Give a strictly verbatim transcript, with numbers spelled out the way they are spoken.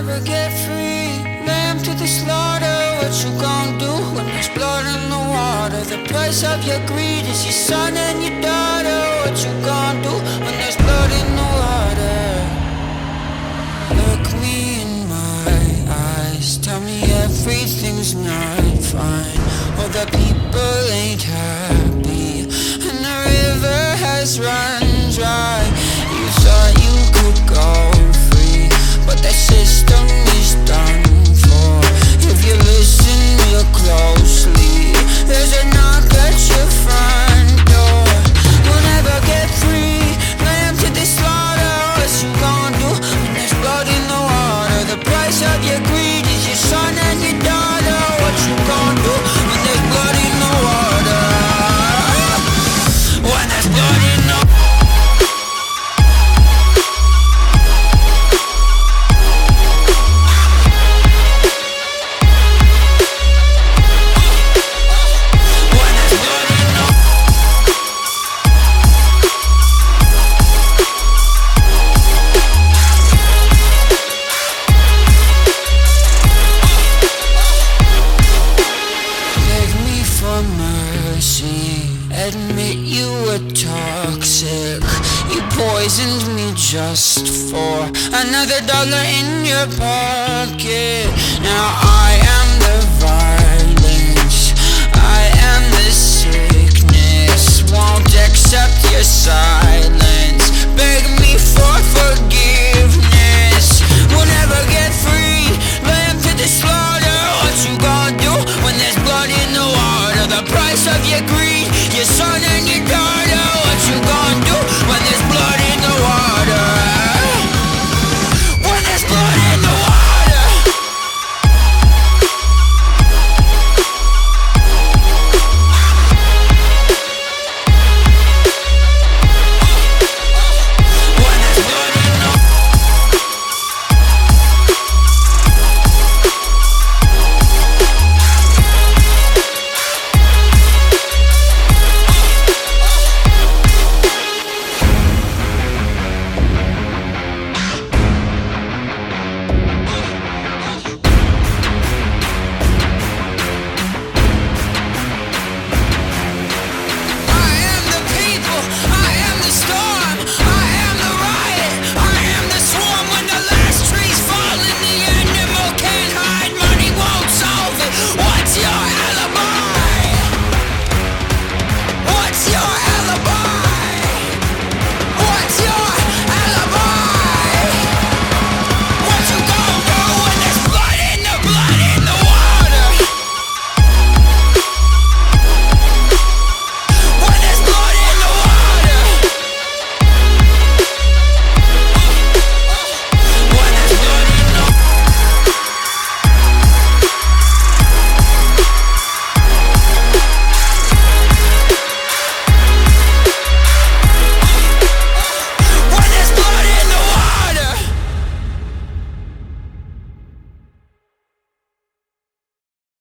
never get free. Lamb to the slaughter, what you gon' do when there's blood in the water? The price of your greed is your son and your daughter. What you gon' do when there's blood in the water? Look me in my eyes, tell me everything's not fine. All the people ain't happy, and the river has run dry. You thought you could go free, but that system is done for. If you listen real closely, there's a knock at your front door. You'll never get free. Lamb to the slaughter, what you gon' do when there's blood in the water? The price of your greed is your son and your daughter. What you gon' do when there's blood in the water? When there's blood in the water. Admit you were toxic. You poisoned me just for another dollar in your pocket. Now I am the violence, I am the sickness. Won't accept your silence. Beg me for forgiveness.